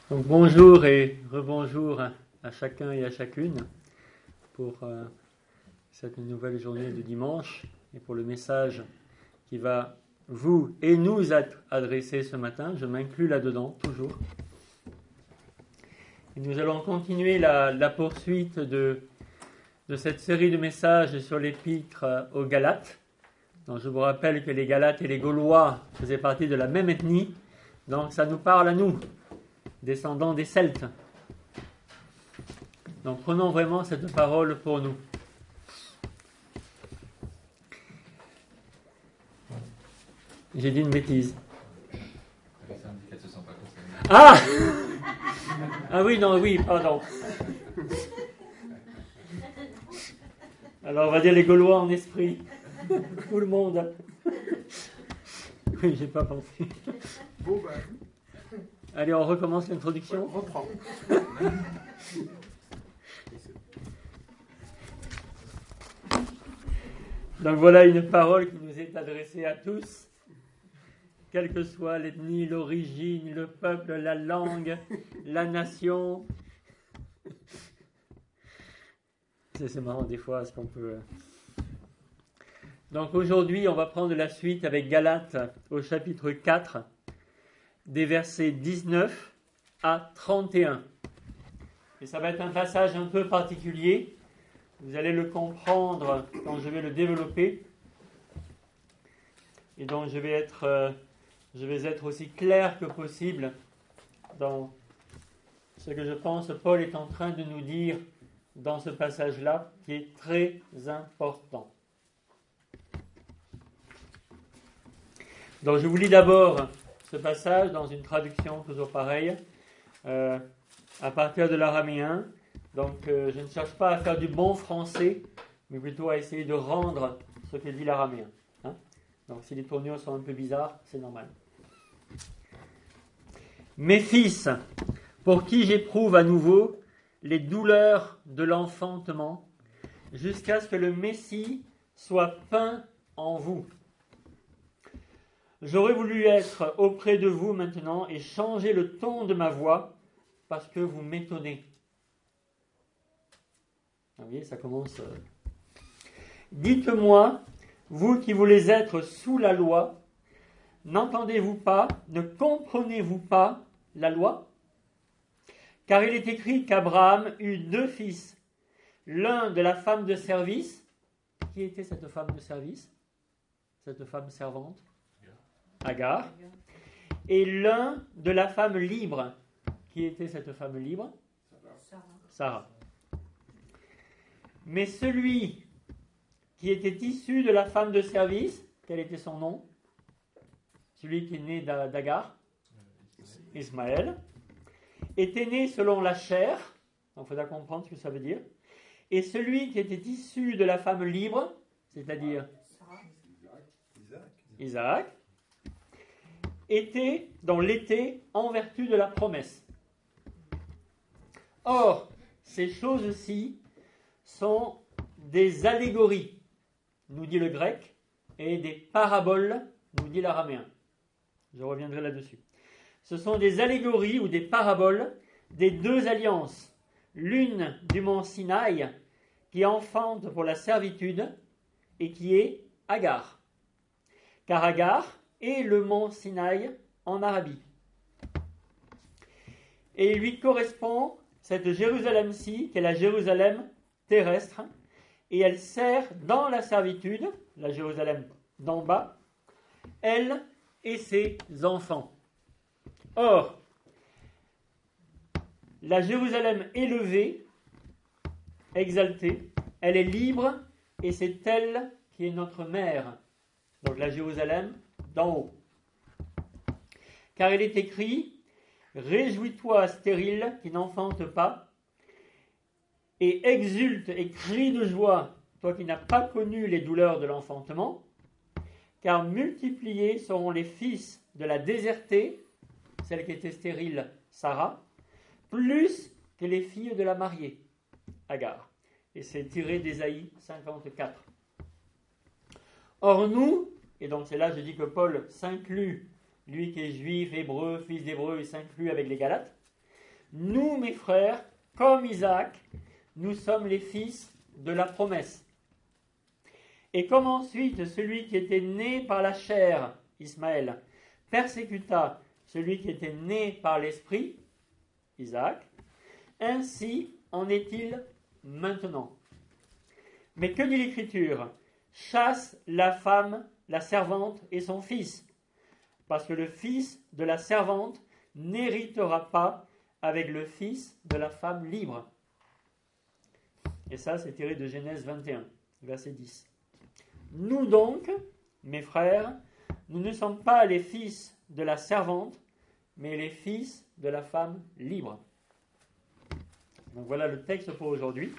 Donc bonjour et rebonjour à chacun et à chacune pour cette nouvelle journée de dimanche et pour le message qui va vous et nous être adressé ce matin. Je m'inclus là-dedans, toujours. Et nous allons continuer la poursuite de cette série de messages sur l'épître aux Galates. Donc je vous rappelle que les Galates et les Gaulois faisaient partie de la même ethnie, donc ça nous parle à nous, descendants des Celtes. Donc prenons vraiment cette parole pour nous. J'ai dit une bêtise. Ah Ah oui, non, oui, pardon. Alors on va dire les Gaulois en esprit. Tout le monde. Oui, j'ai pas pensé. Bon, ben. Allez, on recommence l'introduction. On reprend. Donc voilà une parole qui nous est adressée à tous, quelle que soit l'ethnie, l'origine, le peuple, la langue, la nation. C'est marrant des fois ce qu'on peut... Donc aujourd'hui, on va prendre la suite avec Galates au chapitre 4, des versets 19 à 31. Et ça va être un passage un peu particulier. Vous allez le comprendre quand je vais le développer. Et donc je vais être aussi clair que possible dans ce que je pense Paul est en train de nous dire dans ce passage-là, qui est très important. Donc je vous lis d'abord ce passage dans une traduction toujours pareille, à partir de l'araméen. Donc je ne cherche pas à faire du bon français, mais plutôt à essayer de rendre ce que dit l'araméen. Hein? Donc si les tournures sont un peu bizarres, c'est normal. Mes fils, pour qui j'éprouve à nouveau les douleurs de l'enfantement, jusqu'à ce que le Messie soit peint en vous. J'aurais voulu être auprès de vous maintenant et changer le ton de ma voix parce que vous m'étonnez. Vous voyez, ça commence. Dites-moi, vous qui voulez être sous la loi, n'entendez-vous pas, ne comprenez-vous pas la loi? Car il est écrit qu'Abraham eut 2 fils, l'un de la femme de service. Qui était cette femme de service? Cette femme servante? Agar, et l'un de la femme libre. Qui était cette femme libre? Sarah. Mais celui qui était issu de la femme de service, quel était son nom? Celui qui est né d'Agar, Ismaël, était né selon la chair, donc il faudra comprendre ce que ça veut dire, et celui qui était issu de la femme libre, c'est-à-dire Isaac, l'était en vertu de la promesse. Or, ces choses-ci sont des allégories, nous dit le grec, et des paraboles, nous dit l'araméen. Je reviendrai là-dessus. Ce sont des allégories ou des paraboles des 2 alliances, l'une du mont Sinaï, qui enfante pour la servitude, et qui est Agar. Car Agar est le mont Sinaï en Arabie. Et il lui correspond cette Jérusalem-ci, qui est la Jérusalem terrestre, et elle sert dans la servitude, la Jérusalem d'en bas, elle et ses enfants. Or, la Jérusalem élevée, exaltée, elle est libre, et c'est elle qui est notre mère. Donc la Jérusalem d'en haut. Car il est écrit, réjouis-toi stérile qui n'enfante pas, et exulte et crie de joie, toi qui n'as pas connu les douleurs de l'enfantement, car multipliés seront les fils de la désertée, celle qui était stérile, Sarah, plus que les filles de la mariée, Agar. Et c'est tiré d'Ésaïe 54. Or nous, et donc c'est là je dis que Paul s'inclut, lui qui est juif, hébreu, fils d'hébreu, il s'inclut avec les Galates. Nous, mes frères, comme Isaac, nous sommes les fils de la promesse. Et comme ensuite celui qui était né par la chair, Ismaël, persécuta celui qui était né par l'esprit, Isaac, ainsi en est-il maintenant. Mais que dit l'Écriture? Chasse la femme, la servante et son fils, parce que le fils de la servante n'héritera pas avec le fils de la femme libre. Et ça, c'est tiré de Genèse 21, verset 10. Nous donc, mes frères, nous ne sommes pas les fils de la servante, mais les fils de la femme libre. Donc voilà le texte pour aujourd'hui.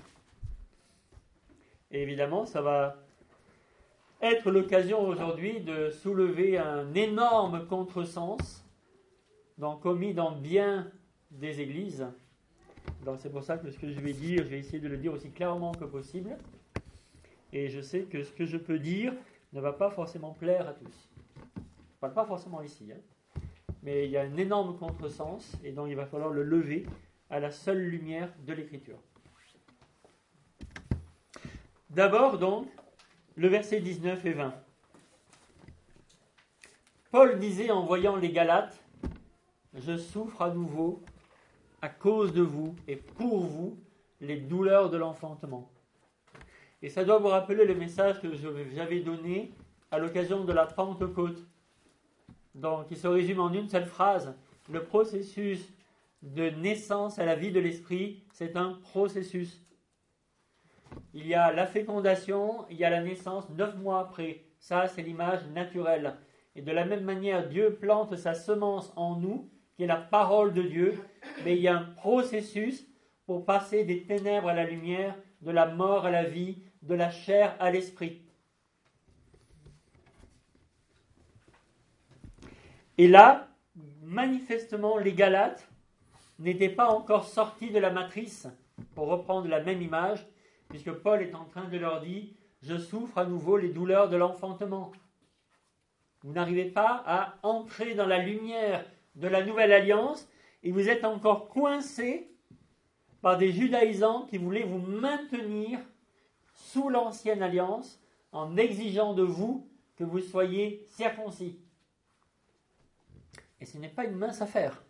Et évidemment, ça va être l'occasion aujourd'hui de soulever un énorme contresens commis dans bien des églises. Donc c'est pour ça que ce que je vais dire, je vais essayer de le dire aussi clairement que possible. Et je sais que ce que je peux dire ne va pas forcément plaire à tous. Enfin, pas forcément ici, hein. Mais il y a un énorme contresens, et donc il va falloir le lever à la seule lumière de l'Écriture. D'abord donc, le verset 19 et 20. Paul disait en voyant les Galates, « Je souffre à nouveau à cause de vous et pour vous les douleurs de l'enfantement. » Et ça doit vous rappeler le message que j'avais donné à l'occasion de la Pentecôte. Donc, il se résume en une seule phrase. Le processus de naissance à la vie de l'esprit, c'est un processus. Il y a la fécondation, il y a la naissance 9 mois après. Ça, c'est l'image naturelle. Et de la même manière, Dieu plante sa semence en nous, qui est la parole de Dieu, mais il y a un processus pour passer des ténèbres à la lumière, de la mort à la vie, de la chair à l'esprit. Et là, manifestement, les Galates n'étaient pas encore sortis de la matrice, pour reprendre la même image, puisque Paul est en train de leur dire « Je souffre à nouveau les douleurs de l'enfantement ». Vous n'arrivez pas à entrer dans la lumière de la nouvelle alliance et vous êtes encore coincés par des judaïsants qui voulaient vous maintenir sous l'ancienne alliance en exigeant de vous que vous soyez circoncis. Et ce n'est pas une mince affaire.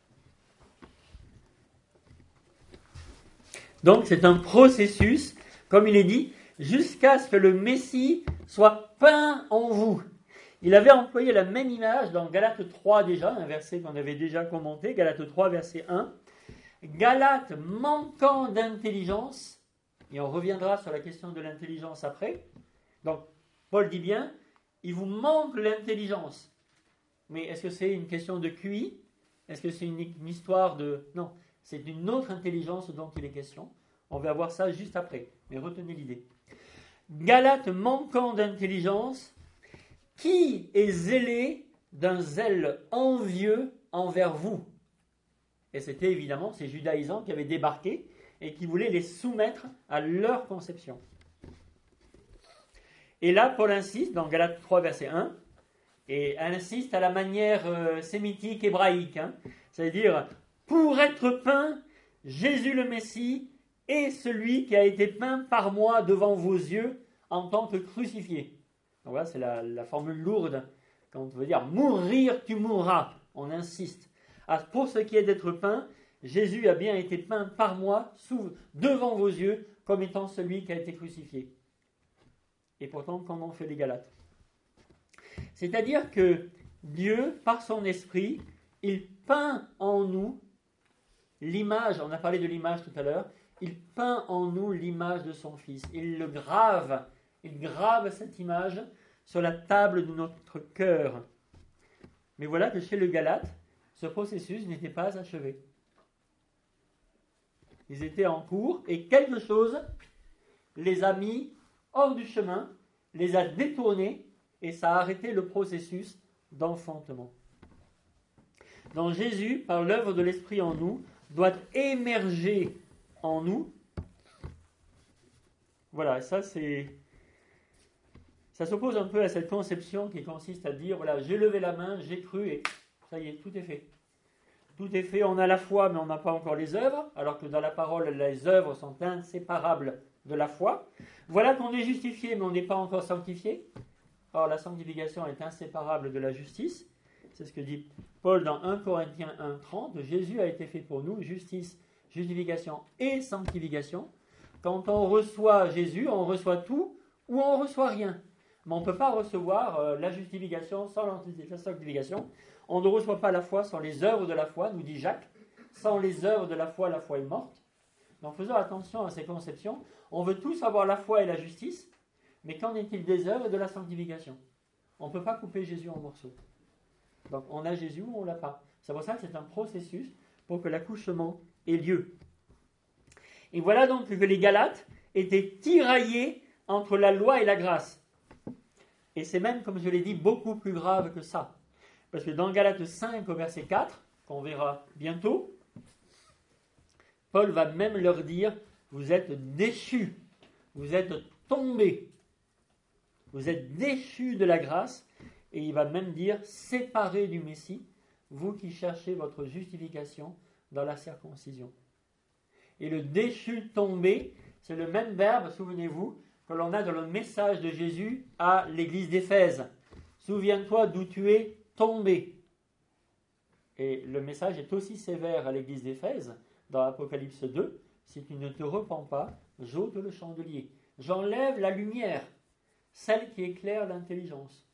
Donc c'est un processus, comme il est dit, jusqu'à ce que le Messie soit peint en vous. Il avait employé la même image dans Galates 3 déjà, un verset qu'on avait déjà commenté, Galates 3 verset 1. Galates manquant d'intelligence, et on reviendra sur la question de l'intelligence après. Donc Paul dit bien, il vous manque l'intelligence. Mais est-ce que c'est une question de QI? Est-ce que c'est une histoire de... Non, c'est une autre intelligence dont il est question. On va voir ça juste après, mais retenez l'idée. Galates manquant d'intelligence, qui est zélé d'un zèle envieux envers vous? Et c'était évidemment ces judaïsants qui avaient débarqué et qui voulaient les soumettre à leur conception. Et là, Paul insiste dans Galates 3, verset 1, et elle insiste à la manière sémitique hébraïque, c'est-à-dire, pour être peint, Jésus le Messie est celui qui a été peint par moi devant vos yeux en tant que crucifié. Donc voilà, c'est la formule lourde, quand on veut dire mourir, tu mourras, on insiste. Pour ce qui est d'être peint, Jésus a bien été peint par moi devant vos yeux comme étant celui qui a été crucifié. Et pourtant, comment fait les Galates? C'est-à-dire que Dieu, par son esprit, il peint en nous l'image, on a parlé de l'image tout à l'heure, il peint en nous l'image de son Fils. Il grave cette image sur la table de notre cœur. Mais voilà que chez le Galate, ce processus n'était pas achevé. Ils étaient en cours et quelque chose les a mis hors du chemin, les a détournés et ça a arrêté le processus d'enfantement. Donc Jésus, par l'œuvre de l'Esprit en nous, doit émerger en nous. Voilà, ça s'oppose un peu à cette conception qui consiste à dire, voilà, j'ai levé la main, j'ai cru et ça y est, tout est fait. tout est fait, on a la foi, mais on n'a pas encore les œuvres, alors que dans la parole, les œuvres sont inséparables de la foi. Voilà qu'on est justifié, mais on n'est pas encore sanctifié. Or, la sanctification est inséparable de la justice. C'est ce que dit Paul dans 1 Corinthiens 1,30. Jésus a été fait pour nous, justice, justification et sanctification. Quand on reçoit Jésus, on reçoit tout ou on ne reçoit rien. Mais on ne peut pas recevoir la justification sans la sanctification. On ne reçoit pas la foi sans les œuvres de la foi, nous dit Jacques. Sans les œuvres de la foi est morte. Donc faisons attention à ces conceptions. On veut tous avoir la foi et la justice, mais qu'en est-il des œuvres et de la sanctification? On ne peut pas couper Jésus en morceaux. Donc on a Jésus ou on ne l'a pas. C'est pour ça que c'est un processus pour que l'accouchement ait lieu. Et voilà donc que les Galates étaient tiraillés entre la loi et la grâce. Et c'est même, comme je l'ai dit, beaucoup plus grave que ça. Parce que dans Galates 5 au verset 4, qu'on verra bientôt, Paul va même leur dire, vous êtes déchus, vous êtes tombés, vous êtes déchus de la grâce, et il va même dire, séparés du Messie, vous qui cherchez votre justification dans la circoncision. Et le déchu tombé, c'est le même verbe, souvenez-vous, que l'on a dans le message de Jésus à l'église d'Éphèse. Souviens-toi d'où tu es tombé. Et le message est aussi sévère à l'église d'Éphèse, dans Apocalypse 2, si tu ne te repens pas, j'ôte le chandelier. J'enlève la lumière, celle qui éclaire l'intelligence.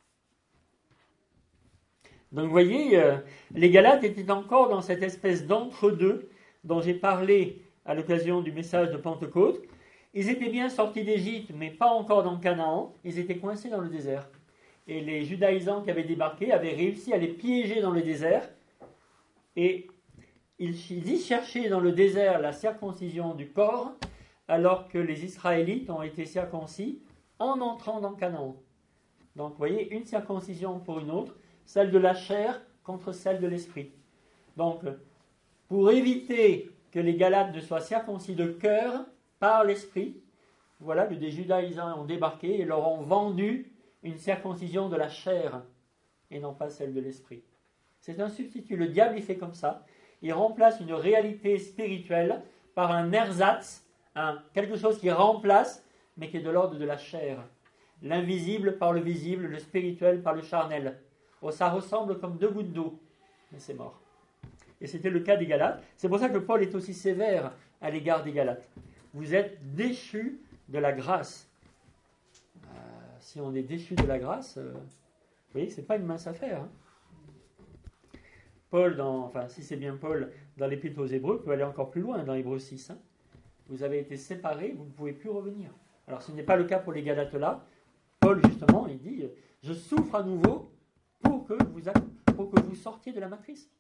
Donc vous voyez, les Galates étaient encore dans cette espèce d'entre-deux dont j'ai parlé à l'occasion du message de Pentecôte. Ils étaient bien sortis d'Égypte, mais pas encore dans Canaan. Ils étaient coincés dans le désert. Et les judaïsants qui avaient débarqué avaient réussi à les piéger dans le désert. Et ils y cherchaient dans le désert la circoncision du corps, alors que les Israélites ont été circoncis en entrant dans Canaan. Donc vous voyez, une circoncision pour une autre, celle de la chair contre celle de l'esprit. Donc, pour éviter que les Galates ne soient circoncis de cœur par l'esprit, voilà que des judaïsants ont débarqué et leur ont vendu une circoncision de la chair et non pas celle de l'esprit. C'est un substitut. Le diable, il fait comme ça. Il remplace une réalité spirituelle par un ersatz, quelque chose qui remplace, mais qui est de l'ordre de la chair. L'invisible par le visible, le spirituel par le charnel. Oh, ça ressemble comme deux gouttes d'eau, mais c'est mort. Et c'était le cas des Galates. C'est pour ça que Paul est aussi sévère à l'égard des Galates. Vous êtes déchus de la grâce. Si on est déchus de la grâce, vous voyez, c'est pas une mince affaire. Hein. Paul, si c'est bien Paul, dans l'Épître aux Hébreux, peut aller encore plus loin dans Hébreux 6. Hein. Vous avez été séparés, vous ne pouvez plus revenir. Alors ce n'est pas le cas pour les Galates là. Paul, justement, il dit, je souffre à nouveau pour que vous sortiez de la matrice.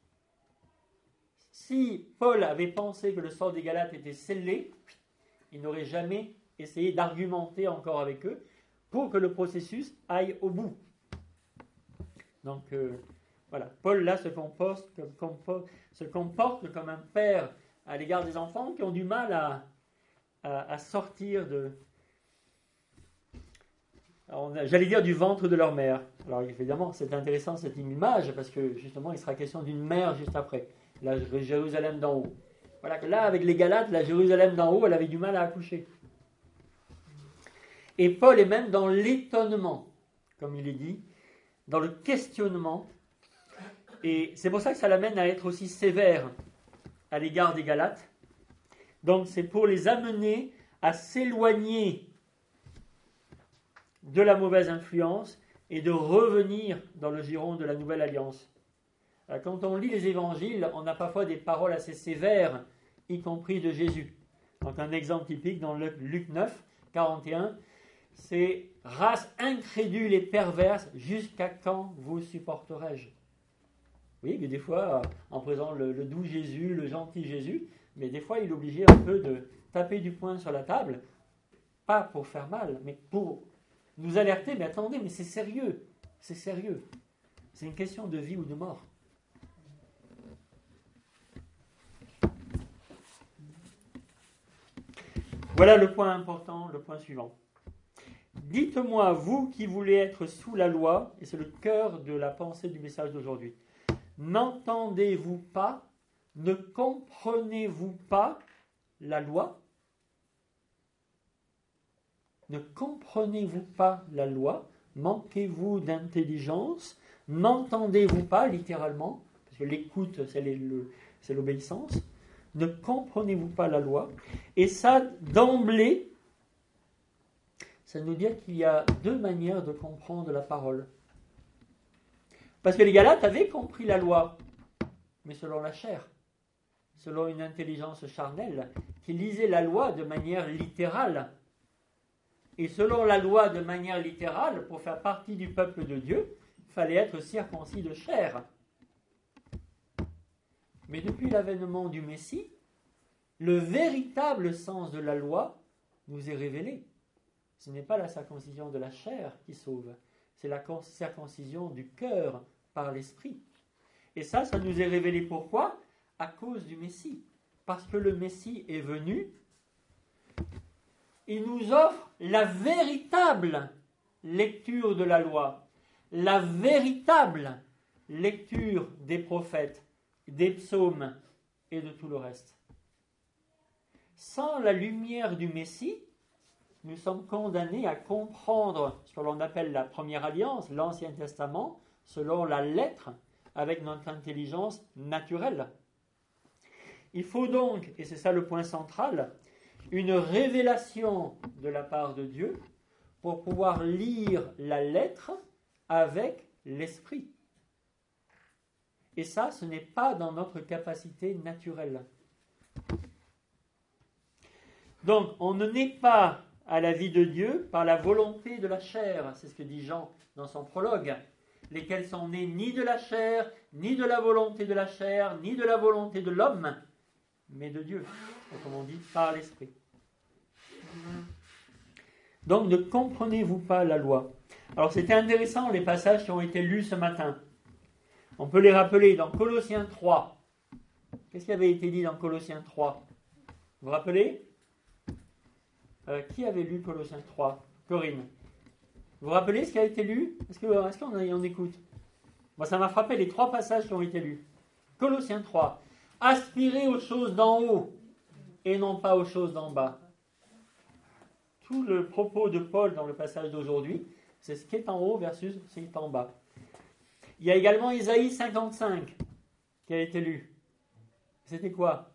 Si Paul avait pensé que le sort des Galates était scellé, il n'aurait jamais essayé d'argumenter encore avec eux pour que le processus aille au bout. Donc, voilà. Paul, là, se comporte comme un père à l'égard des enfants qui ont du mal à sortir de... j'allais dire du ventre de leur mère. Alors, évidemment, c'est intéressant cette image parce que, justement, il sera question d'une mère juste après. La Jérusalem d'en haut. Voilà que là, avec les Galates, la Jérusalem d'en haut, elle avait du mal à accoucher. Et Paul est même dans l'étonnement, comme il est dit, dans le questionnement. Et c'est pour ça que ça l'amène à être aussi sévère à l'égard des Galates. Donc c'est pour les amener à s'éloigner de la mauvaise influence et de revenir dans le giron de la nouvelle alliance. Quand on lit les évangiles, on a parfois des paroles assez sévères, y compris de Jésus. Donc un exemple typique dans Luc 9, 41, c'est « Race incrédule et perverse, jusqu'à quand vous supporterai-je » Oui, mais des fois, en présent le doux Jésus, le gentil Jésus, mais des fois il est obligé un peu de taper du poing sur la table, pas pour faire mal, mais pour nous alerter, mais attendez, mais c'est sérieux, c'est une question de vie ou de mort. Voilà le point important, le point suivant. Dites-moi, vous qui voulez être sous la loi, et c'est le cœur de la pensée du message d'aujourd'hui, n'entendez-vous pas ne comprenez-vous pas la loi? Ne comprenez-vous pas la loi? Manquez-vous d'intelligence? N'entendez-vous pas, littéralement, parce que l'écoute, c'est l'obéissance. Ne comprenez-vous pas la loi? Et ça, d'emblée, ça nous dit qu'il y a deux manières de comprendre la parole. Parce que les Galates avaient compris la loi, mais selon la chair, selon une intelligence charnelle, qui lisait la loi de manière littérale. Et selon la loi de manière littérale, pour faire partie du peuple de Dieu, il fallait être circoncis de chair. Mais depuis l'avènement du Messie, le véritable sens de la loi nous est révélé. Ce n'est pas la circoncision de la chair qui sauve, c'est la circoncision du cœur par l'esprit. Et ça nous est révélé pourquoi? À cause du Messie. Parce que le Messie est venu, il nous offre la véritable lecture de la loi, la véritable lecture des prophètes, des psaumes et de tout le reste. Sans la lumière du Messie, nous sommes condamnés à comprendre ce que l'on appelle la première alliance, l'Ancien Testament, selon la lettre, avec notre intelligence naturelle. Il faut donc, et c'est ça le point central, une révélation de la part de Dieu pour pouvoir lire la lettre avec l'esprit. Et ça, ce n'est pas dans notre capacité naturelle. Donc, on ne naît pas à la vie de Dieu par la volonté de la chair. C'est ce que dit Jean dans son prologue. Lesquels sont nés ni de la chair, ni de la volonté de la chair, ni de la volonté de l'homme, mais de Dieu. Comme on dit, par l'esprit. Donc, ne comprenez-vous pas la loi? Alors, c'était intéressant les passages qui ont été lus ce matin. On peut les rappeler dans Colossiens 3. Qu'est-ce qui avait été dit dans Colossiens 3? Vous vous rappelez? Qui avait lu Colossiens 3? Corinne. Vous vous rappelez ce qui a été lu? Est-ce qu'on en écoute? Moi, ça m'a frappé les 3 passages qui ont été lus. Colossiens 3. Aspirez aux choses d'en haut et non pas aux choses d'en bas. Tout le propos de Paul dans le passage d'aujourd'hui, c'est ce qui est en haut versus ce qui est en bas. Il y a également Isaïe 55 qui a été lu. C'était quoi?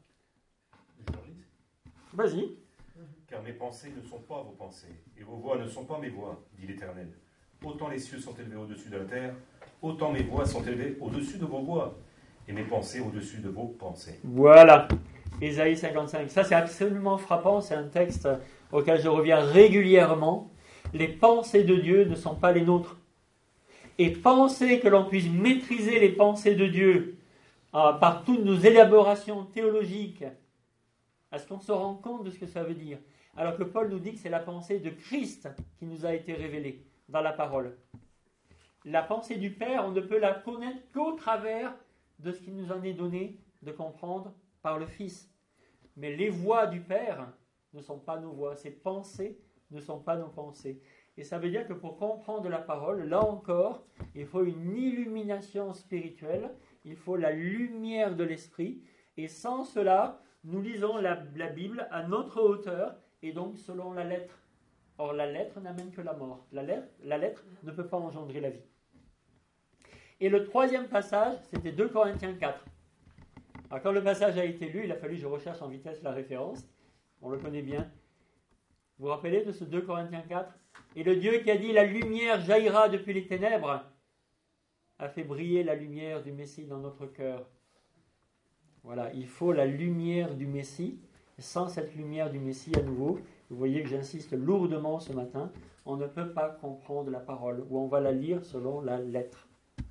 Vas-y. Car mes pensées ne sont pas vos pensées, et vos voix ne sont pas mes voix, dit l'Éternel. Autant les cieux sont élevés au-dessus de la terre, autant mes voix sont élevées au-dessus de vos voix, et mes pensées au-dessus de vos pensées. Voilà, Isaïe 55. Ça, c'est absolument frappant, c'est un texte auquel je reviens régulièrement. Les pensées de Dieu ne sont pas les nôtres. Et penser que l'on puisse maîtriser les pensées de Dieu par toutes nos élaborations théologiques, est-ce qu'on se rend compte de ce que ça veut dire? Alors que Paul nous dit que c'est la pensée de Christ qui nous a été révélée dans la parole. La pensée du Père, on ne peut la connaître qu'au travers de ce qui nous en est donné de comprendre par le Fils. Mais les voix du Père ne sont pas nos voix, ses pensées ne sont pas nos pensées. Et ça veut dire que pour comprendre la parole, là encore, il faut une illumination spirituelle, il faut la lumière de l'esprit, et sans cela, nous lisons la Bible à notre hauteur, et donc selon la lettre. Or, la lettre n'amène que la mort. La lettre ne peut pas engendrer la vie. Et le 3e passage, c'était 2 Corinthiens 4. Alors, quand le passage a été lu, il a fallu que je recherche en vitesse la référence. On le connaît bien. Vous vous rappelez de ce 2 Corinthiens 4? Et le Dieu qui a dit « La lumière jaillira depuis les ténèbres » a fait briller la lumière du Messie dans notre cœur. Voilà, il faut la lumière du Messie. Sans cette lumière du Messie, à nouveau, vous voyez que j'insiste lourdement ce matin, on ne peut pas comprendre la parole, ou on va la lire selon la lettre.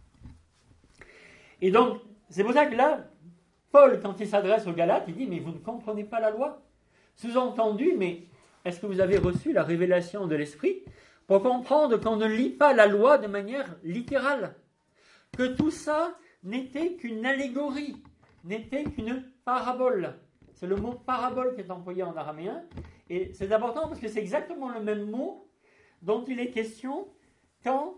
Et donc, c'est pour ça que là, Paul, quand il s'adresse aux Galates, il dit « Mais vous ne comprenez pas la loi ?» Sous-entendu, mais est-ce que vous avez reçu la révélation de l'Esprit pour comprendre qu'on ne lit pas la loi de manière littérale? Que tout ça n'était qu'une allégorie, n'était qu'une parabole. C'est le mot parabole qui est employé en araméen. Et c'est important parce que c'est exactement le même mot dont il est question quand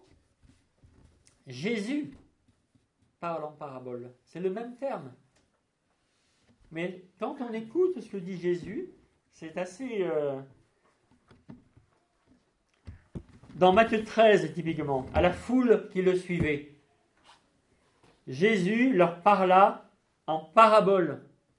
Jésus parle en parabole. C'est le même terme. Mais quand on écoute ce que dit Jésus, c'est assez... Dans Matthieu 13, typiquement, à la foule qui le suivait, Jésus leur parla en parabole.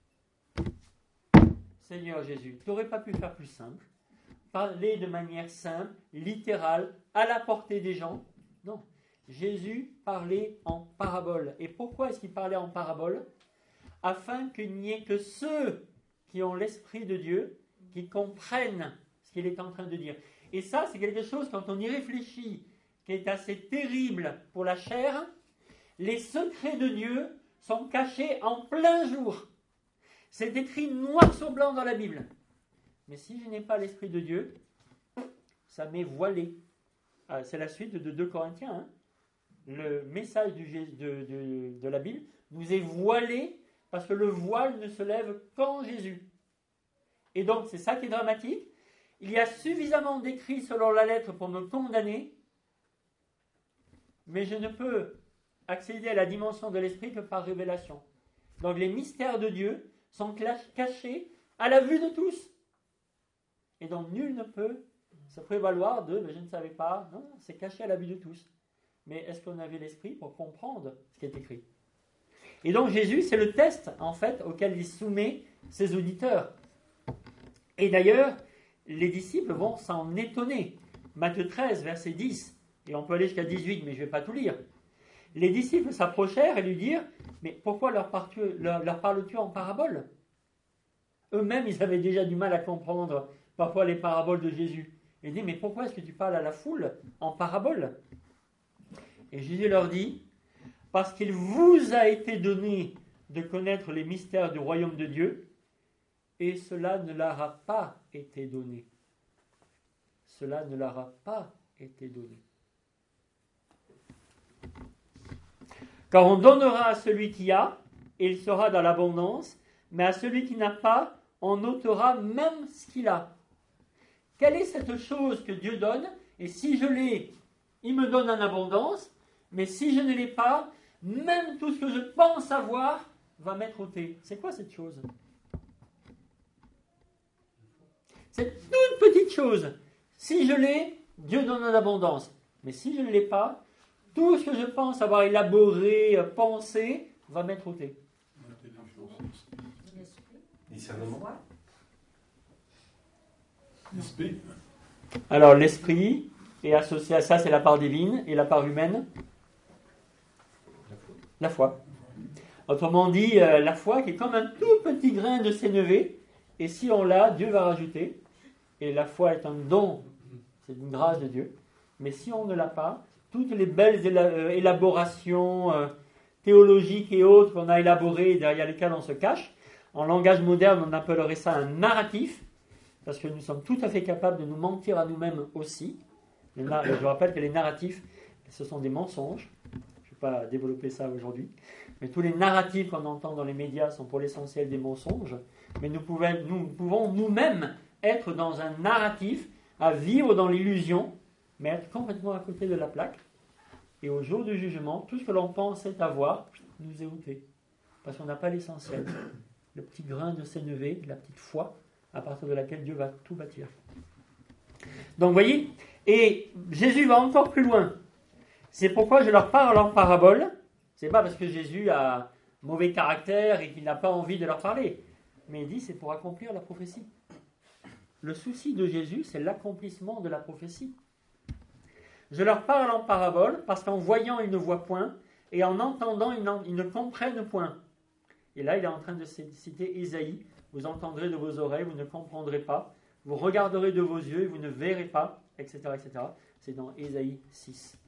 Seigneur Jésus, tu n'aurais pas pu faire plus simple, parler de manière simple, littérale, à la portée des gens. Non, Jésus parlait en parabole. Et pourquoi est-ce qu'il parlait en parabole? Afin qu'il n'y ait que ceux qui ont l'Esprit de Dieu, qui comprennent ce qu'il est en train de dire. Et ça, c'est quelque chose, quand on y réfléchit, qui est assez terrible pour la chair. Les secrets de Dieu sont cachés en plein jour. C'est écrit noir sur blanc dans la Bible. Mais si je n'ai pas l'Esprit de Dieu, ça m'est voilé. C'est la suite de 2 Corinthiens. Hein. Le message de la Bible nous est voilé parce que le voile ne se lève qu'en Jésus. Et donc, c'est ça qui est dramatique. Il y a suffisamment d'écrits selon la lettre pour me condamner, mais je ne peux accéder à la dimension de l'esprit que par révélation. Donc les mystères de Dieu sont cachés à la vue de tous. Et donc nul ne peut se prévaloir de « je ne savais pas ». Non, c'est caché à la vue de tous. Mais est-ce qu'on avait l'esprit pour comprendre ce qui est écrit? Et donc Jésus, c'est le test en fait auquel il soumet ses auditeurs. Et d'ailleurs, les disciples vont s'en étonner. Matthieu 13, verset 10, et on peut aller jusqu'à 18, mais je ne vais pas tout lire. Les disciples s'approchèrent et lui dirent « Mais pourquoi leur parles-tu en parabole ?» Eux-mêmes, ils avaient déjà du mal à comprendre parfois les paraboles de Jésus. Ils disent « Mais pourquoi est-ce que tu parles à la foule en parabole ?» Et Jésus leur dit « Parce qu'il vous a été donné de connaître les mystères du royaume de Dieu, et cela ne leur a pas été donné. » Cela ne leur a pas été donné. Car on donnera à celui qui a, et il sera dans l'abondance, mais à celui qui n'a pas, on ôtera même ce qu'il a. Quelle est cette chose que Dieu donne? Et si je l'ai, il me donne en abondance, mais si je ne l'ai pas, même tout ce que je pense avoir va m'être ôté. C'est quoi cette chose? C'est toute petite chose. Si je l'ai, Dieu donne en abondance. Mais si je ne l'ai pas, tout ce que je pense avoir élaboré, pensé, va m'être ôté. Discernement. L'esprit. Alors l'esprit est associé à ça, c'est la part divine, et la part humaine, la foi. Autrement dit, la foi qui est comme un tout petit grain de sénévé, et si on l'a, Dieu va rajouter. Et la foi est un don, c'est une grâce de Dieu. Mais si on ne l'a pas, toutes les belles élaborations théologiques et autres qu'on a élaborées, derrière lesquelles on se cache, en langage moderne, on appellerait ça un narratif, parce que nous sommes tout à fait capables de nous mentir à nous-mêmes aussi. Je rappelle que les narratifs, ce sont des mensonges. Je ne vais pas développer ça aujourd'hui. Mais tous les narratifs qu'on entend dans les médias sont pour l'essentiel des mensonges. Mais nous pouvons nous-mêmes être dans un narratif, à vivre dans l'illusion, mais être complètement à côté de la plaque. Et au jour du jugement, tout ce que l'on pensait avoir nous est ôté. Parce qu'on n'a pas l'essentiel. Le petit grain de sénévé, la petite foi, à partir de laquelle Dieu va tout bâtir. Donc, vous voyez, et Jésus va encore plus loin. C'est pourquoi je leur parle en parabole. C'est pas parce que Jésus a mauvais caractère et qu'il n'a pas envie de leur parler. Mais il dit, c'est pour accomplir la prophétie. Le souci de Jésus, c'est l'accomplissement de la prophétie. Je leur parle en parabole parce qu'en voyant, ils ne voient point, et en entendant, ils ne comprennent point. Et là, il est en train de citer Ésaïe. Vous entendrez de vos oreilles, vous ne comprendrez pas. Vous regarderez de vos yeux, et vous ne verrez pas, etc., etc. C'est dans Ésaïe 6.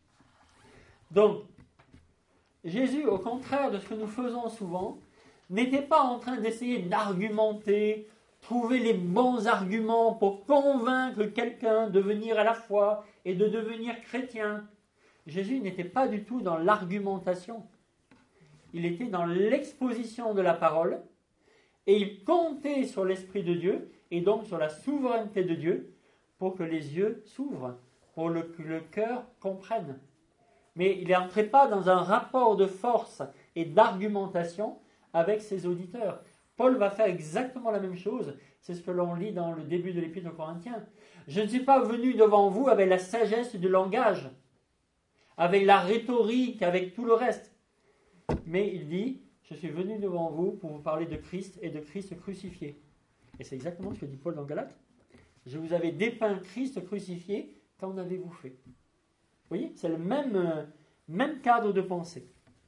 Donc, Jésus, au contraire de ce que nous faisons souvent, n'était pas en train d'essayer d'argumenter, trouver les bons arguments pour convaincre quelqu'un de venir à la foi et de devenir chrétien. Jésus n'était pas du tout dans l'argumentation. Il était dans l'exposition de la parole et il comptait sur l'Esprit de Dieu et donc sur la souveraineté de Dieu pour que les yeux s'ouvrent, pour que le cœur comprenne. Mais il n'entrait pas dans un rapport de force et d'argumentation avec ses auditeurs. Paul va faire exactement la même chose. C'est ce que l'on lit dans le début de l'Épître aux Corinthiens. Je ne suis pas venu devant vous avec la sagesse du langage, avec la rhétorique, avec tout le reste. Mais il dit, je suis venu devant vous pour vous parler de Christ et de Christ crucifié. Et c'est exactement ce que dit Paul dans Galates. Je vous avais dépeint Christ crucifié, qu'en avez-vous fait? Vous voyez, c'est le même cadre de pensée.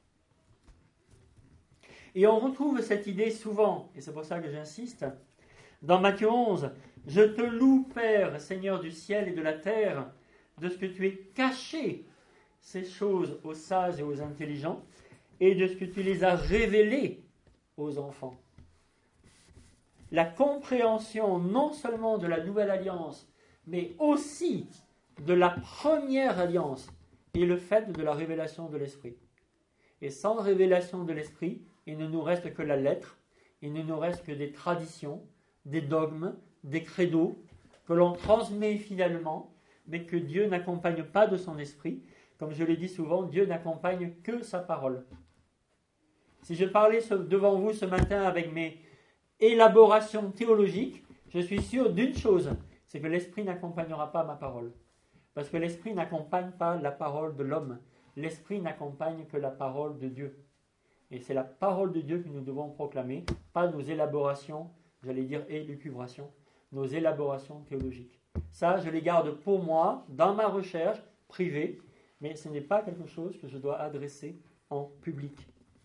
Et on retrouve cette idée souvent, et c'est pour ça que j'insiste, dans Matthieu 11, « Je te loue, Père, Seigneur du ciel et de la terre, de ce que tu aies caché ces choses aux sages et aux intelligents, et de ce que tu les as révélées aux enfants. » La compréhension non seulement de la nouvelle alliance, mais aussi de la première alliance, est le fait de la révélation de l'Esprit. Et sans révélation de l'Esprit, il ne nous reste que la lettre, il ne nous reste que des traditions, des dogmes, des credos, que l'on transmet finalement, mais que Dieu n'accompagne pas de son esprit. Comme je l'ai dit souvent, Dieu n'accompagne que sa parole. Si je parlais devant vous ce matin avec mes élaborations théologiques, je suis sûr d'une chose, c'est que l'esprit n'accompagnera pas ma parole. Parce que l'esprit n'accompagne pas la parole de l'homme. L'esprit n'accompagne que la parole de Dieu. Et c'est la parole de Dieu que nous devons proclamer, pas nos élaborations, j'allais dire élucubrations, nos élaborations théologiques. Ça, je les garde pour moi, dans ma recherche privée, mais ce n'est pas quelque chose que je dois adresser en public.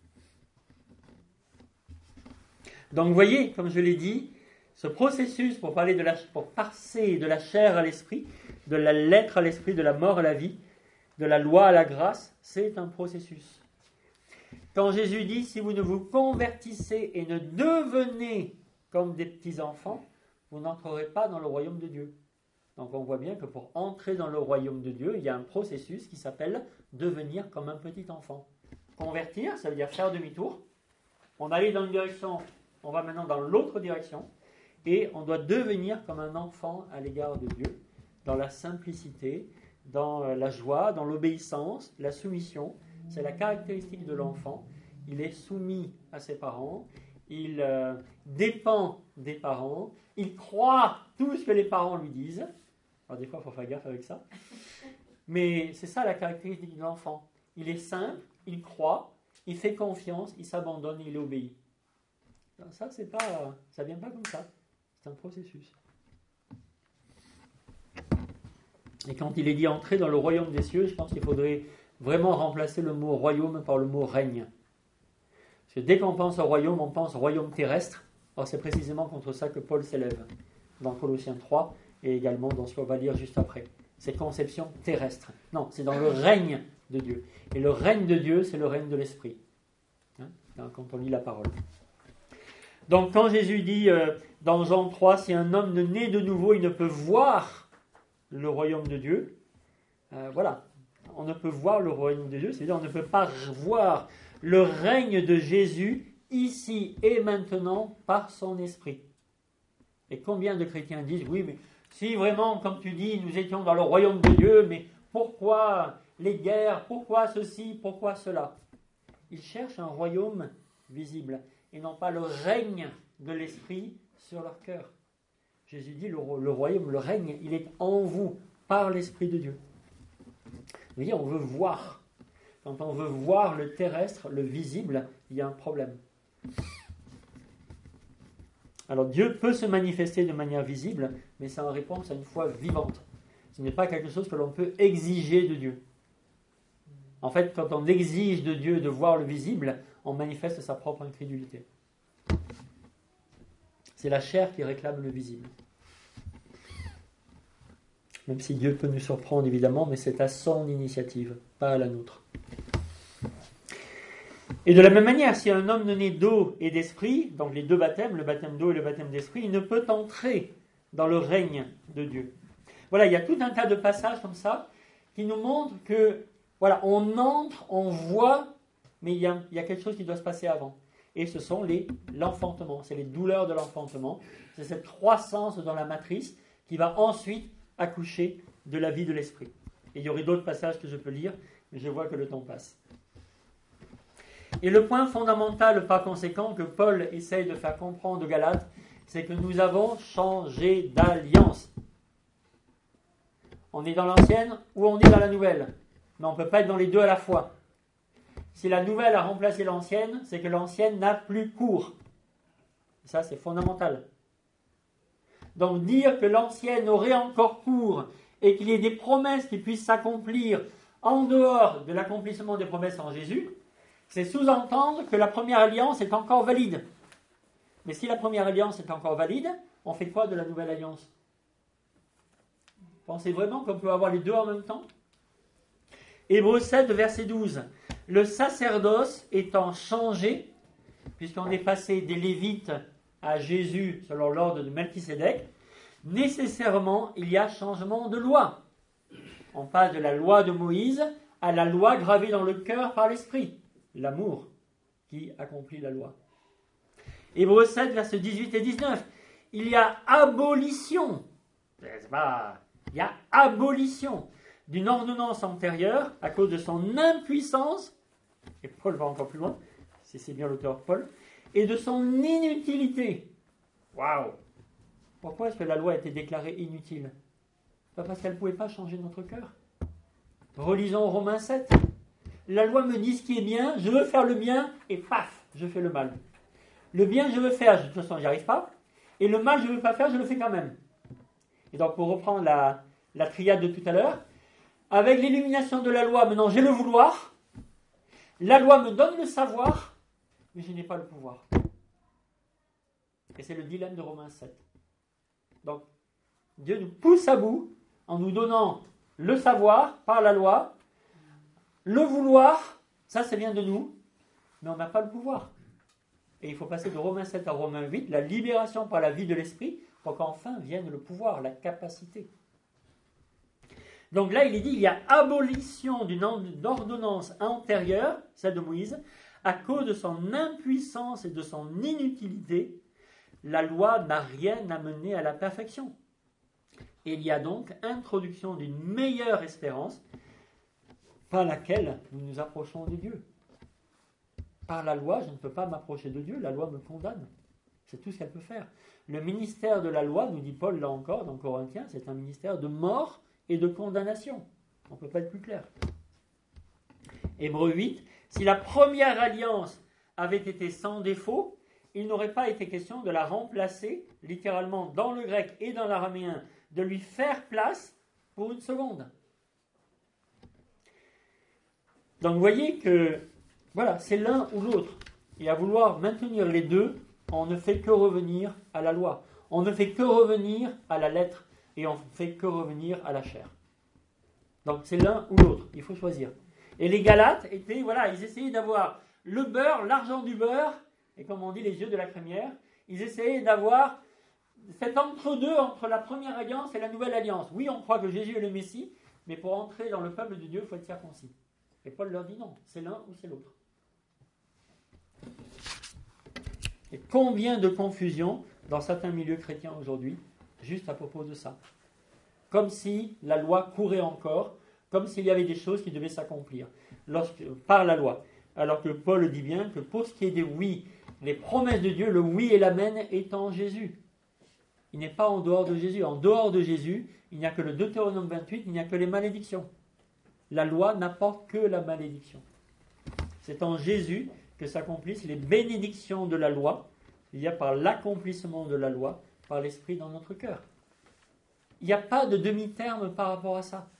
Donc, vous voyez, comme je l'ai dit, ce processus pour passer de la chair à l'esprit, de la lettre à l'esprit, de la mort à la vie, de la loi à la grâce, c'est un processus. Quand Jésus dit, si vous ne vous convertissez et ne devenez comme des petits-enfants, vous n'entrerez pas dans le royaume de Dieu. Donc on voit bien que pour entrer dans le royaume de Dieu, il y a un processus qui s'appelle devenir comme un petit enfant. Convertir, ça veut dire faire demi-tour. On allait dans une direction, on va maintenant dans l'autre direction, et on doit devenir comme un enfant à l'égard de Dieu, dans la simplicité, dans la joie, dans l'obéissance, la soumission. C'est la caractéristique de l'enfant. Il est soumis à ses parents, il dépend des parents, il croit tout ce que les parents lui disent. Alors des fois, il faut faire gaffe avec ça. Mais c'est ça la caractéristique de l'enfant. Il est simple, il croit, il fait confiance, il s'abandonne, il obéit. Alors ça, ça vient pas comme ça. C'est un processus. Et quand il est dit entrer dans le royaume des cieux, je pense qu'il faudrait vraiment remplacer le mot royaume par le mot règne. Parce que dès qu'on pense au royaume, on pense au royaume terrestre. Or, c'est précisément contre ça que Paul s'élève dans Colossiens 3 et également dans ce qu'on va lire juste après. C'est conception terrestre. Non, c'est dans le règne de Dieu. Et le règne de Dieu, c'est le règne de l'esprit. Quand on lit la parole. Donc, quand Jésus dit dans Jean 3, si un homme ne naît de nouveau, il ne peut voir le royaume de Dieu. Voilà. On ne peut voir le royaume de Dieu, c'est-à-dire on ne peut pas voir le règne de Jésus ici et maintenant par son esprit. Et combien de chrétiens disent, oui, mais si vraiment, comme tu dis, nous étions dans le royaume de Dieu, mais pourquoi les guerres, pourquoi ceci, pourquoi cela? Ils cherchent un royaume visible et non pas le règne de l'esprit sur leur cœur. Jésus dit, le royaume, le règne, il est en vous, par l'esprit de Dieu. Vous voyez, on veut voir. Quand on veut voir le terrestre, le visible, il y a un problème. Alors Dieu peut se manifester de manière visible, mais c'est en réponse à une foi vivante. Ce n'est pas quelque chose que l'on peut exiger de Dieu. En fait, quand on exige de Dieu de voir le visible, on manifeste sa propre incrédulité. C'est la chair qui réclame le visible. Même si Dieu peut nous surprendre évidemment, mais c'est à son initiative, pas à la nôtre. Et de la même manière, si un homme ne naît d'eau et d'esprit, donc les deux baptêmes, le baptême d'eau et le baptême d'esprit, il ne peut entrer dans le règne de Dieu. Voilà, il y a tout un tas de passages comme ça qui nous montrent que, voilà, on entre, on voit, mais il y a quelque chose qui doit se passer avant. Et ce sont l'enfantement, c'est les douleurs de l'enfantement, c'est cette croissance dans la matrice qui va ensuite accoucher de la vie de l'esprit. Et il y aurait d'autres passages que je peux lire, mais je vois que le temps passe. Et le point fondamental, par conséquent, que Paul essaye de faire comprendre aux Galates, c'est que nous avons changé d'alliance. On est dans l'ancienne ou on est dans la nouvelle. Mais on ne peut pas être dans les deux à la fois. Si la nouvelle a remplacé l'ancienne, c'est que l'ancienne n'a plus cours. Ça, c'est fondamental. Donc dire que l'ancienne aurait encore cours et qu'il y ait des promesses qui puissent s'accomplir en dehors de l'accomplissement des promesses en Jésus, c'est sous-entendre que la première alliance est encore valide. Mais si la première alliance est encore valide, on fait quoi de la nouvelle alliance? Pensez vraiment qu'on peut avoir les deux en même temps? Hébreux 7, verset 12. Le sacerdoce étant changé, puisqu'on est passé des Lévites à Jésus selon l'ordre de Melchisédek, nécessairement il y a changement de loi. On passe de la loi de Moïse à la loi gravée dans le cœur par l'Esprit, l'amour qui accomplit la loi. Hébreux 7, versets 18 et 19. Il y a abolition. Il y a abolition d'une ordonnance antérieure à cause de son impuissance, et Paul va encore plus loin, si c'est bien l'auteur Paul, et de son inutilité. Waouh! Pourquoi est-ce que la loi a été déclarée inutile? Pas parce qu'elle ne pouvait pas changer notre cœur. Relisons Romains 7. La loi me dit ce qui est bien, je veux faire le bien, et paf, je fais le mal. Le bien, je veux faire, de toute façon, j'y arrive pas, et le mal, je ne veux pas faire, je le fais quand même. Et donc, pour reprendre la triade de tout à l'heure, avec l'illumination de la loi, maintenant j'ai le vouloir, la loi me donne le savoir, mais je n'ai pas le pouvoir. Et c'est le dilemme de Romains 7. Donc, Dieu nous pousse à bout en nous donnant le savoir par la loi, le vouloir, ça vient de nous, mais on n'a pas le pouvoir. Et il faut passer de Romains 7 à Romains 8, la libération par la vie de l'esprit, pour qu'enfin vienne le pouvoir, la capacité. Donc là, il est dit, il y a abolition d'une ordonnance antérieure, celle de Moïse, à cause de son impuissance et de son inutilité, la loi n'a rien amené à la perfection. Et il y a donc introduction d'une meilleure espérance par laquelle nous nous approchons de Dieu. Par la loi, je ne peux pas m'approcher de Dieu, la loi me condamne. C'est tout ce qu'elle peut faire. Le ministère de la loi, nous dit Paul là encore dans Corinthiens, c'est un ministère de mort et de condamnation. On ne peut pas être plus clair. Hébreux 8, si la première alliance avait été sans défaut, il n'aurait pas été question de la remplacer, littéralement dans le grec et dans l'araméen, de lui faire place pour une seconde. Donc vous voyez que, voilà, c'est l'un ou l'autre. Et à vouloir maintenir les deux, on ne fait que revenir à la loi. On ne fait que revenir à la lettre. Et on ne fait que revenir à la chair. Donc c'est l'un ou l'autre. Il faut choisir. Et les Galates étaient, voilà, ils essayaient d'avoir le beurre, l'argent du beurre, et comme on dit, les yeux de la crémière. Ils essayaient d'avoir cet entre-deux entre la première alliance et la nouvelle alliance. Oui, on croit que Jésus est le Messie, mais pour entrer dans le peuple de Dieu, il faut être circoncis. Et Paul leur dit non, c'est l'un ou c'est l'autre. Et combien de confusion dans certains milieux chrétiens aujourd'hui, juste à propos de ça. Comme si la loi courait encore, comme s'il y avait des choses qui devaient s'accomplir par la loi. Alors que Paul dit bien que pour ce qui est des oui, les promesses de Dieu, le oui et l'amen est en Jésus. Il n'est pas en dehors de Jésus. En dehors de Jésus, il n'y a que le Deutéronome 28, il n'y a que les malédictions. La loi n'apporte que la malédiction. C'est en Jésus que s'accomplissent les bénédictions de la loi, c'est-à-dire par l'accomplissement de la loi, par l'Esprit dans notre cœur. Il n'y a pas de demi-terme par rapport à ça.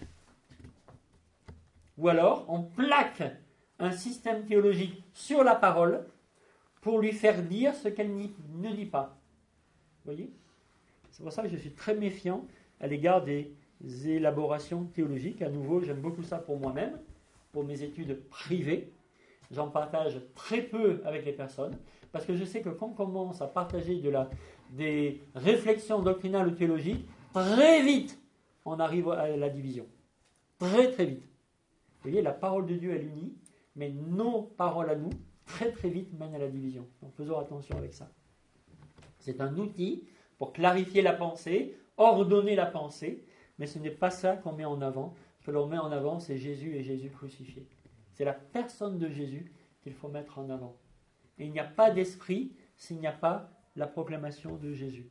Ou alors, on plaque un système théologique sur la parole pour lui faire dire ce qu'elle ne dit pas. Vous voyez ? C'est pour ça que je suis très méfiant à l'égard des élaborations théologiques. À nouveau, j'aime beaucoup ça pour moi-même, pour mes études privées. J'en partage très peu avec les personnes, parce que je sais que quand on commence à partager des réflexions doctrinales ou théologiques, très vite, on arrive à la division. Très, très vite. Vous voyez, la parole de Dieu, elle unit, mais nos paroles à nous, très, très vite, mènent à la division. Donc, faisons attention avec ça. C'est un outil pour clarifier la pensée, ordonner la pensée, mais ce n'est pas ça qu'on met en avant. Ce que l'on met en avant, c'est Jésus et Jésus crucifié. C'est la personne de Jésus qui qu'il faut mettre en avant. Et il n'y a pas d'esprit s'il n'y a pas la proclamation de Jésus.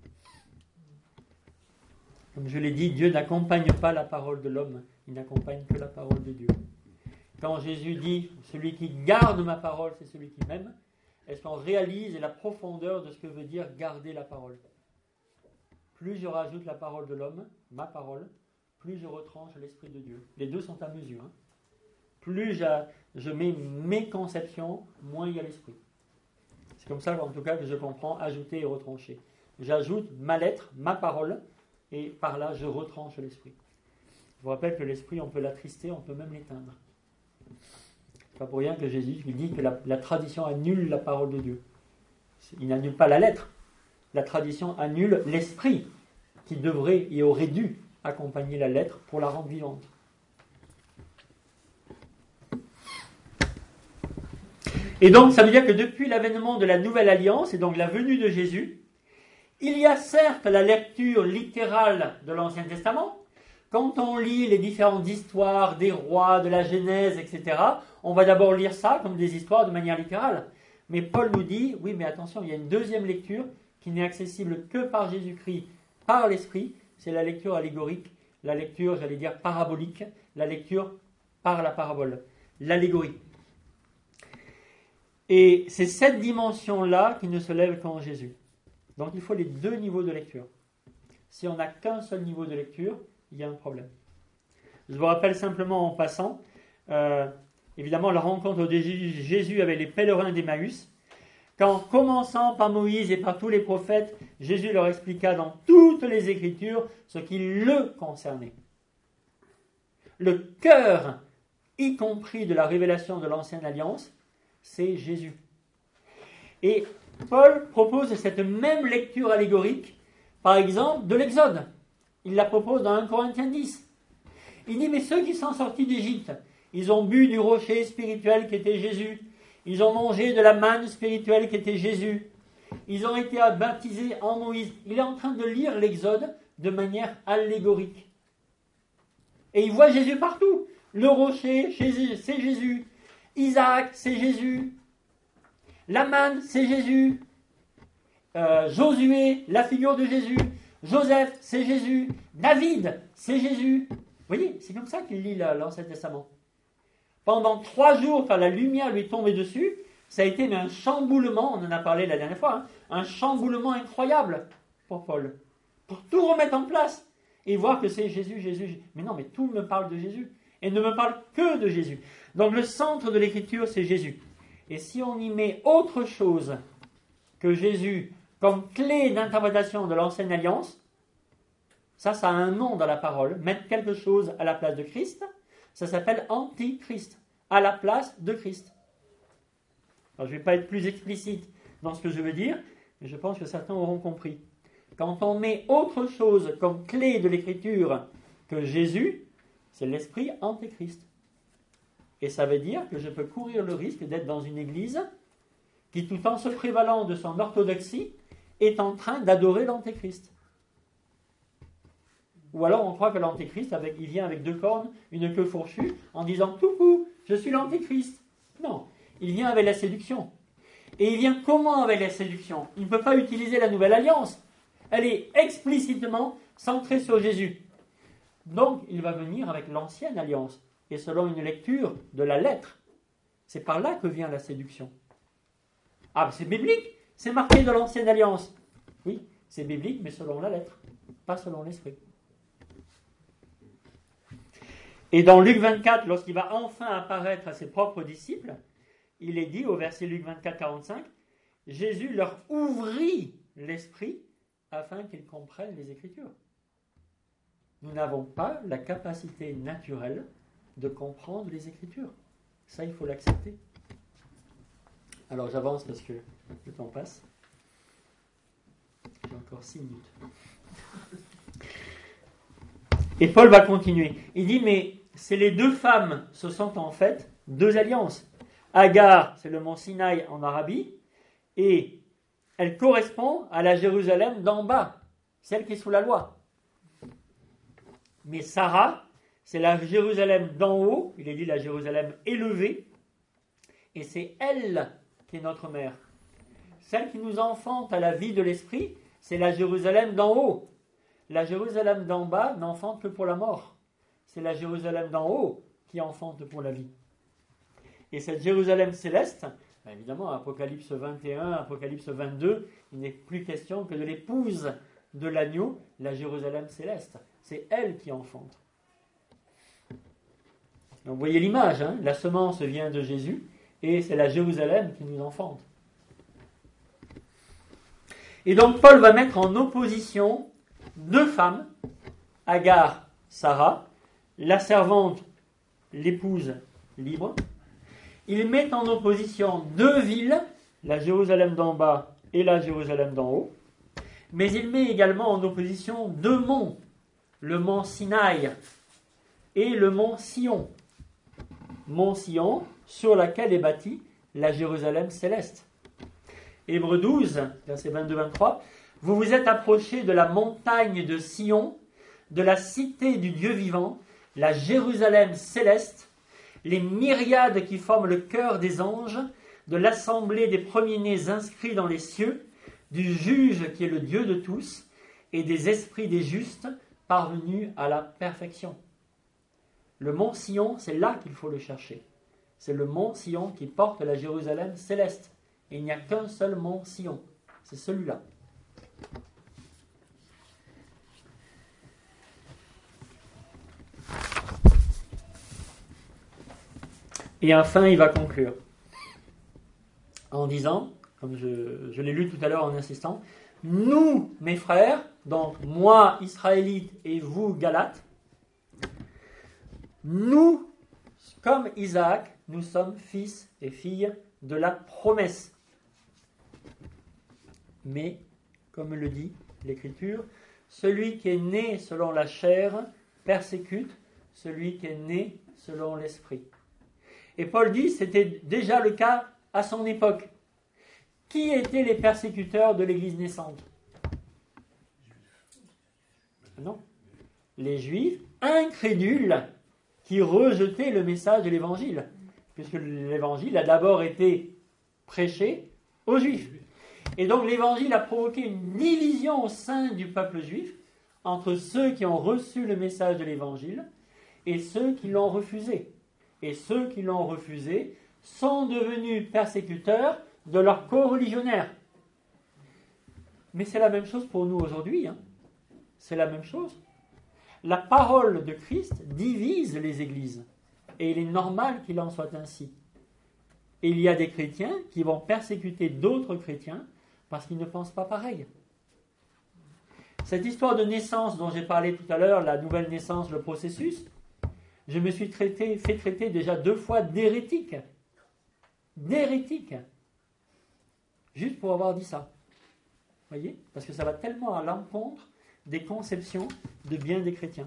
Comme je l'ai dit, Dieu n'accompagne pas la parole de l'homme, il n'accompagne que la parole de Dieu. Quand Jésus dit « Celui qui garde ma parole, c'est celui qui m'aime », est-ce qu'on réalise la profondeur de ce que veut dire garder la parole? Plus je rajoute la parole de l'homme, ma parole, plus je retranche l'Esprit de Dieu. Les deux sont à mesure. Hein. Plus je mets mes conceptions, moins il y a l'Esprit. C'est comme ça, en tout cas, que je comprends ajouter et retrancher. J'ajoute ma lettre, ma parole, et par là, je retranche l'Esprit. Je vous rappelle que l'Esprit, on peut l'attrister, on peut même l'éteindre. C'est pas pour rien que Jésus dit que la tradition annule la parole de Dieu. Il n'annule pas la lettre. La tradition annule l'Esprit qui devrait et aurait dû accompagner la lettre pour la rendre vivante. Et donc, ça veut dire que depuis l'avènement de la Nouvelle Alliance, et donc la venue de Jésus, il y a certes la lecture littérale de l'Ancien Testament. Quand on lit les différentes histoires des rois, de la Genèse, etc., on va d'abord lire ça comme des histoires de manière littérale. Mais Paul nous dit, oui, mais attention, il y a une deuxième lecture qui n'est accessible que par Jésus-Christ, par l'Esprit, c'est la lecture allégorique, la lecture, j'allais dire, parabolique, la lecture par la parabole, l'allégorie. Et c'est cette dimension-là qui ne se lève qu'en Jésus. Donc il faut les deux niveaux de lecture. Si on n'a qu'un seul niveau de lecture, il y a un problème. Je vous rappelle simplement en passant, évidemment, la rencontre de Jésus avec les pèlerins d'Emmaüs, quand, commençant par Moïse et par tous les prophètes, Jésus leur expliqua dans toutes les Écritures ce qui le concernait. Le cœur, y compris de la révélation de l'Ancienne Alliance, c'est Jésus. Et Paul propose cette même lecture allégorique, par exemple, de l'Exode. Il la propose dans 1 Corinthiens 10. Il dit, mais ceux qui sont sortis d'Égypte, ils ont bu du rocher spirituel qui était Jésus. Ils ont mangé de la manne spirituelle qui était Jésus. Ils ont été baptisés en Moïse. Il est en train de lire l'Exode de manière allégorique. Et il voit Jésus partout. Le rocher, c'est Jésus. Isaac, c'est Jésus. La manne, c'est Jésus. Josué, la figure de Jésus. Joseph, c'est Jésus. David, c'est Jésus. Vous voyez, c'est comme ça qu'il lit l'Ancien Testament. Pendant 3 jours, quand la lumière lui est tombée dessus, ça a été un chamboulement, on en a parlé la dernière fois, un chamboulement incroyable pour Paul. Pour tout remettre en place et voir que c'est Jésus, Jésus. Mais non, mais tout me parle de Jésus. Et ne me parle que de Jésus. Donc le centre de l'Écriture, c'est Jésus. Et si on y met autre chose que Jésus comme clé d'interprétation de l'Ancienne Alliance, ça a un nom dans la parole. Mettre quelque chose à la place de Christ, ça s'appelle antichrist, à la place de Christ. Alors, je ne vais pas être plus explicite dans ce que je veux dire, mais je pense que certains auront compris. Quand on met autre chose comme clé de l'Écriture que Jésus, c'est l'esprit antéchrist. Et ça veut dire que je peux courir le risque d'être dans une église qui, tout en se prévalant de son orthodoxie, est en train d'adorer l'antéchrist. Ou alors on croit que l'antéchrist, il vient avec 2 cornes, une queue fourchue, en disant « Coucou, je suis l'antéchrist ». Non, il vient avec la séduction. Et il vient comment avec la séduction? Il ne peut pas utiliser la Nouvelle Alliance. Elle est explicitement centrée sur Jésus. Donc, il va venir avec l'Ancienne Alliance. Et selon une lecture de la lettre, c'est par là que vient la séduction. Ah, c'est biblique, c'est marqué dans l'Ancienne Alliance. Oui, c'est biblique, mais selon la lettre, pas selon l'esprit. Et dans Luc 24, lorsqu'il va enfin apparaître à ses propres disciples, il est dit au verset Luc 24, 45, Jésus leur ouvrit l'esprit afin qu'ils comprennent les Écritures. Nous n'avons pas la capacité naturelle de comprendre les Écritures. Ça, il faut l'accepter. Alors j'avance parce que le temps passe. J'ai encore 6 minutes. Et Paul va continuer. Il dit, mais c'est les 2 femmes, ce sont en fait 2 alliances. Agar, c'est le mont Sinaï en Arabie, et elle correspond à la Jérusalem d'en bas, celle qui est sous la loi. Mais Sarah, c'est la Jérusalem d'en haut, il est dit la Jérusalem élevée, Et c'est elle qui est notre mère. Celle qui nous enfante à la vie de l'esprit, c'est la Jérusalem d'en haut. La Jérusalem d'en bas n'enfante que pour la mort. C'est la Jérusalem d'en haut qui enfante pour la vie. Et cette Jérusalem céleste, évidemment, Apocalypse 21, Apocalypse 22, il n'est plus question que de l'épouse de l'agneau, la Jérusalem céleste. C'est elle qui enfante. Donc vous voyez l'image, hein, la semence vient de Jésus, et c'est la Jérusalem qui nous enfante. Et donc Paul va mettre en opposition deux femmes, Agar, Sarah, la servante, l'épouse libre. Il met en opposition deux villes, la Jérusalem d'en bas et la Jérusalem d'en haut. Mais il met également en opposition deux monts, le mont Sinaï et le mont Sion. Mont Sion, sur laquelle est bâtie la Jérusalem céleste. Hébreux 12, versets 22-23, vous vous êtes approchés de la montagne de Sion, de la cité du Dieu vivant, la Jérusalem céleste, les myriades qui forment le cœur des anges, de l'assemblée des premiers-nés inscrits dans les cieux, du juge qui est le Dieu de tous, et des esprits des justes parvenus à la perfection. Le mont Sion, c'est là qu'il faut le chercher. C'est le mont Sion qui porte la Jérusalem céleste. Et il n'y a qu'un seul mont Sion. C'est celui-là. Et enfin, il va conclure en disant, comme je l'ai lu tout à l'heure en insistant, nous, mes frères, donc moi, Israélite, et vous, Galates, nous, comme Isaac, nous sommes fils et filles de la promesse. Mais, comme le dit l'Écriture, celui qui est né selon la chair persécute celui qui est né selon l'esprit. Et Paul dit, c'était déjà le cas à son époque. Qui étaient les persécuteurs de l'Église naissante? Non. Les Juifs incrédules qui rejetaient le message de l'Évangile. Puisque l'Évangile a d'abord été prêché aux Juifs. Et donc l'Évangile a provoqué une division au sein du peuple juif entre ceux qui ont reçu le message de l'Évangile et ceux qui l'ont refusé. Et ceux qui l'ont refusé sont devenus persécuteurs de leurs co-religionnaires. Mais c'est la même chose pour nous aujourd'hui. Hein. C'est la même chose. La parole de Christ divise les églises. Et il est normal qu'il en soit ainsi. Et il y a des chrétiens qui vont persécuter d'autres chrétiens parce qu'ils ne pensent pas pareil. Cette histoire de naissance dont j'ai parlé tout à l'heure, la nouvelle naissance, le processus, je me suis fait traiter déjà 2 fois d'hérétique. D'hérétique. Juste pour avoir dit ça. Vous voyez? Parce que ça va tellement à l'encontre des conceptions de bien des chrétiens.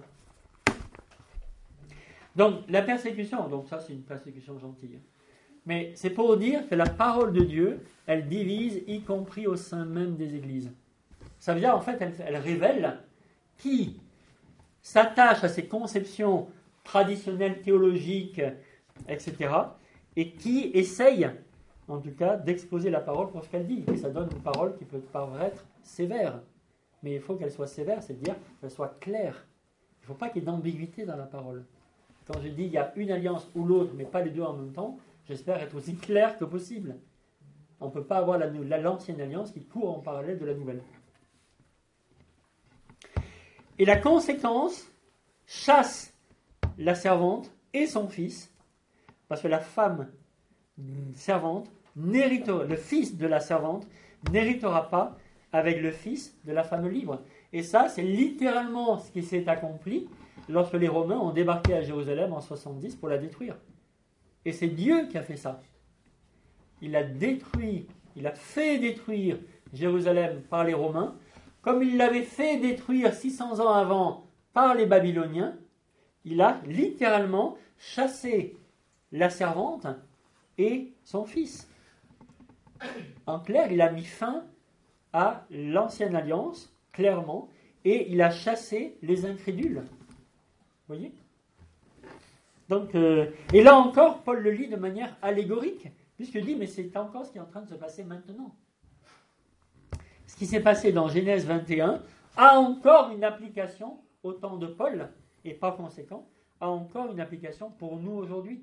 Donc, la persécution, donc ça c'est une persécution gentille. Mais c'est pour dire que la parole de Dieu, elle divise, y compris au sein même des églises. Ça veut dire, en fait, elle révèle qui s'attache à ces conceptions traditionnelles, théologiques, etc., et qui essaye, en tout cas, d'exposer la parole pour ce qu'elle dit. Et ça donne une parole qui peut paraître sévère. Mais il faut qu'elle soit sévère, c'est-à-dire qu'elle soit claire. Il ne faut pas qu'il y ait d'ambiguïté dans la parole. Quand je dis il y a une alliance ou l'autre, mais pas les deux en même temps, j'espère être aussi clair que possible. On ne peut pas avoir l'ancienne alliance qui court en parallèle de la nouvelle. Et la conséquence chasse la servante et son fils, parce que la femme servante, le fils de la servante, n'héritera pas avec le fils de la femme libre. Et ça, c'est littéralement ce qui s'est accompli lorsque les Romains ont débarqué à Jérusalem en 70 pour la détruire. Et c'est Dieu qui a fait ça. Il a fait détruire Jérusalem par les Romains, comme il l'avait fait détruire 600 ans avant par les Babyloniens. Il a littéralement chassé la servante et son fils. En clair, il a mis fin à l'ancienne alliance, clairement, et il a chassé les incrédules. Vous voyez ? Donc, et là encore, Paul le lit de manière allégorique. Puisque dit, mais c'est encore ce qui est en train de se passer maintenant. Ce qui s'est passé dans Genèse 21 a encore une application au temps de Paul, et par conséquent, a encore une application pour nous aujourd'hui.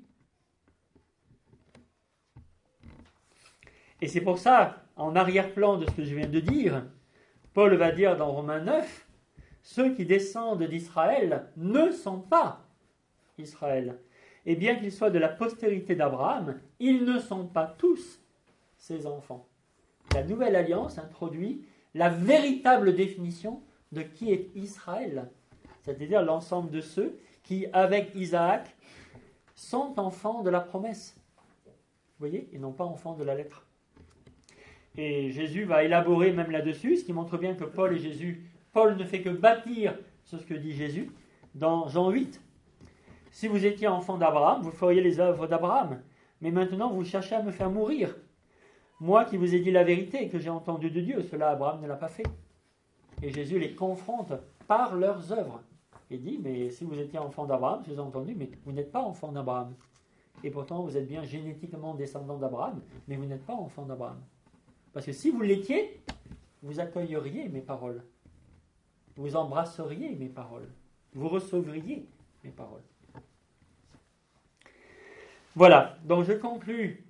Et c'est pour ça, en arrière-plan de ce que je viens de dire, Paul va dire dans Romains 9, ceux qui descendent d'Israël ne sont pas Israël. Et bien qu'ils soient de la postérité d'Abraham, ils ne sont pas tous ses enfants. La nouvelle alliance introduit la véritable définition de qui est Israël, c'est-à-dire l'ensemble de ceux qui, avec Isaac, sont enfants de la promesse. Vous voyez, et non pas enfants de la lettre. Et Jésus va élaborer même là-dessus, ce qui montre bien que Paul ne fait que bâtir sur ce que dit Jésus dans Jean 8. Si vous étiez enfant d'Abraham, vous feriez les œuvres d'Abraham. Mais maintenant, vous cherchez à me faire mourir. Moi qui vous ai dit la vérité, que j'ai entendu de Dieu, cela Abraham ne l'a pas fait. Et Jésus les confronte par leurs œuvres. Il dit, mais si vous étiez enfant d'Abraham, je vous ai entendu, mais vous n'êtes pas enfant d'Abraham. Et pourtant, vous êtes bien génétiquement descendant d'Abraham, mais vous n'êtes pas enfant d'Abraham. Parce que si vous l'étiez, vous accueilleriez mes paroles. Vous embrasseriez mes paroles. Vous recevriez mes paroles. Voilà, donc je conclus.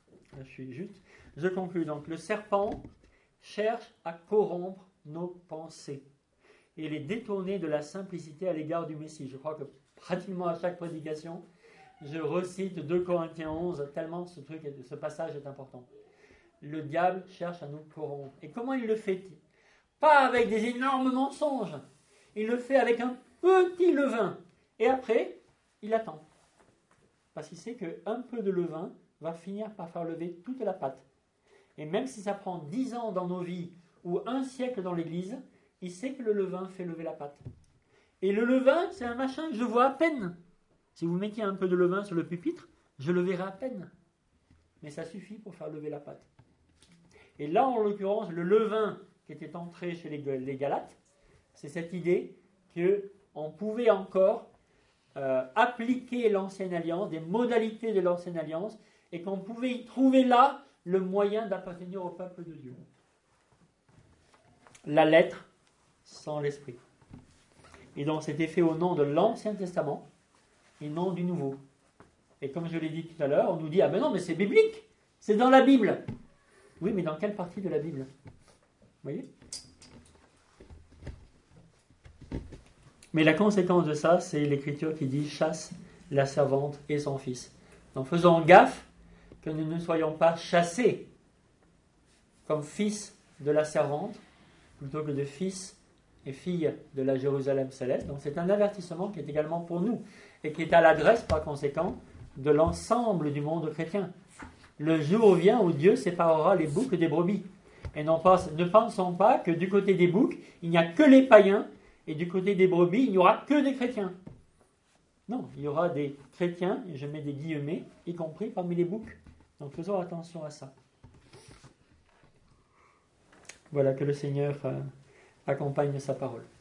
Je conclus. Donc le serpent cherche à corrompre nos pensées et les détourner de la simplicité à l'égard du Messie. Je crois que pratiquement à chaque prédication, je recite 2 Corinthiens 11, tellement ce passage est important. Le diable cherche à nous corrompre. Et comment il le fait? Pas avec des énormes mensonges. Il le fait avec un petit levain. Et après, il attend. Parce qu'il sait qu'un peu de levain va finir par faire lever toute la pâte. Et même si ça prend 10 ans dans nos vies ou 1 siècle dans l'Église, il sait que le levain fait lever la pâte. Et le levain, c'est un machin que je vois à peine. Si vous mettiez un peu de levain sur le pupitre, je le verrai à peine. Mais ça suffit pour faire lever la pâte. Et là, en l'occurrence, le levain qui était entré chez les Galates, c'est cette idée qu'on pouvait encore appliquer l'ancienne alliance, des modalités de l'ancienne alliance, et qu'on pouvait y trouver là le moyen d'appartenir au peuple de Dieu. La lettre sans l'esprit. Et donc c'était fait au nom de l'Ancien Testament et non du Nouveau. Et comme je l'ai dit tout à l'heure, on nous dit « Ah ben non, mais c'est biblique, c'est dans la Bible !» Oui, mais dans quelle partie de la Bible? Vous voyez? Mais la conséquence de ça, c'est l'Écriture qui dit « chasse la servante et son fils ». Donc faisons gaffe que nous ne soyons pas chassés comme fils de la servante, plutôt que de fils et filles de la Jérusalem céleste. Donc c'est un avertissement qui est également pour nous, et qui est à l'adresse, par conséquent, de l'ensemble du monde chrétien. Le jour vient où Dieu séparera les boucs des brebis. Et ne pensons pas que du côté des boucs, il n'y a que les païens, et du côté des brebis, il n'y aura que des chrétiens. Non, il y aura des chrétiens, et je mets des guillemets, y compris parmi les boucs. Donc faisons attention à ça. Voilà, que le Seigneur accompagne sa parole.